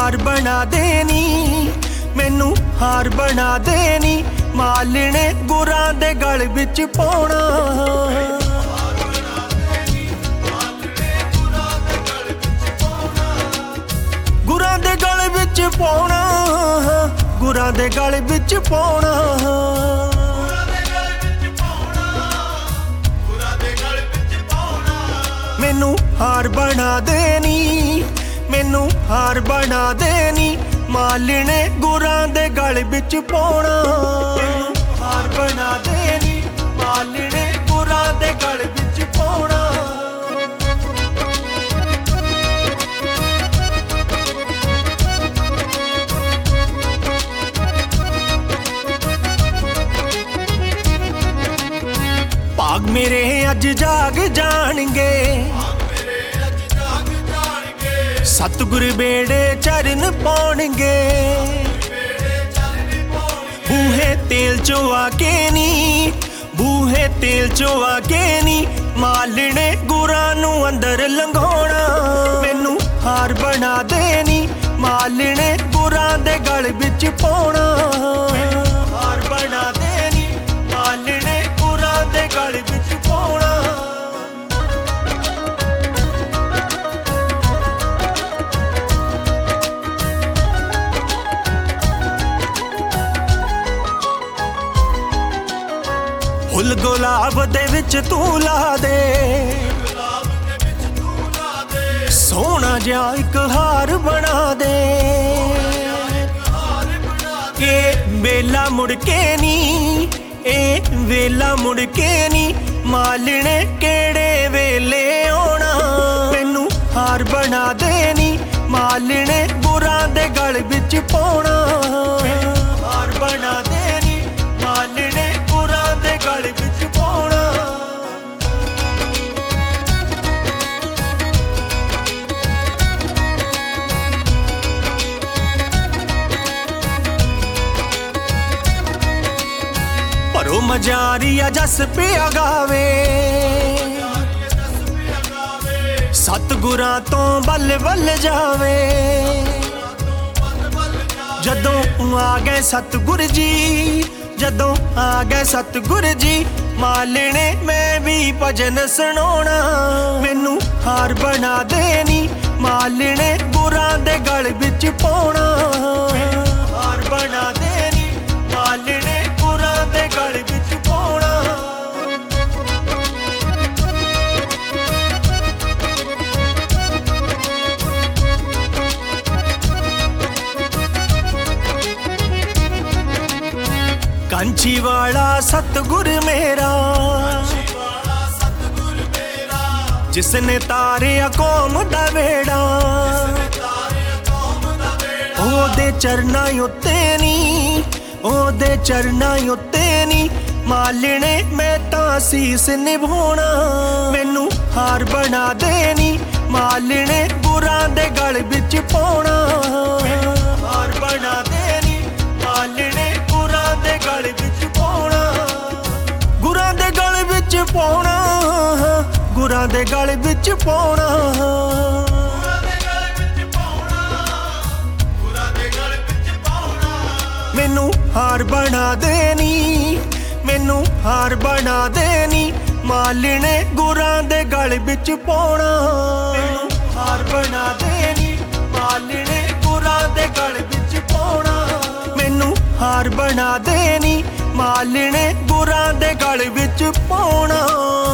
हार बना देनी, मैनू हार बना देनी, मालने गुरां दे गल विच पाउणा। गुरां दे गल विच पाउणा, गुरां दे गल विच पाउणा। मैनू हार बना देनी, मैनू हार बना देनी, मालने गुरां दे गल विच पाउणा। हार बना देनी, मालने गुरां दे गल विच पाउणा। भाग मेरे अज जाग जाणगे, सतगुर बेड़े चरण पाउणगे। बूहे तेल चो आके नी, बूहे तेल चो आके नी, मालने गुरां नू अंदर लंघाउणा। मैनू हार बना देनी, मालने गुरां दे गल विच पाउणा। हार बना देनी, मालने गुरां दे गल विच पाउणा। फुल गुलाब दे विच तू ला दे, सोहना जिहा इक हार बना दे। ए वेला मुड़ के नी, ए वेला मुड़ के नी, मालने केड़े वेले आउणा। मैनू हार बना देनी, मालने गुरां दे गल विच पाउणा। हार बना देनी, मालने गुरां दे गल विच पाउणा। भरो मजारिया जस पिया गावे, सतगुरां तो बल बल जावे। जदों आ गए सतगुर जी, जदों आ गए सतगुर जी, मालने मैं भी भजन सुनाउणा। मैनू हार बना देनी, मालने गुरां दे गल विच पाउणा। हार बना देनी, मालने गुरां दे गल विच पाउणा। कंची वाला सतगुर मेरा, जिसने तारिया कौम दा बेड़ा। ओदे चरना उत्ते नी, ओदे चरना उत्ते नी, मालने मैं तां सीस निभाउणा। मैनू हार बना देनी, मालने गुरां दे गल विच पाउणा। हार बना देनी, मालने गुरां दे गल विच पाउणा। गुरां दे गल विच पाउणा, गुरां दे गल विच पाउणा। मैनू हार बना देनी, मैनू हार बना देनी, मालने गुरां दे गल विच पाउणा। हार बना देनी, मालने गुरां दे गल विच पाउणा। मैनू हार बना देनी, मालने गुरां दे गल विच पाउणा।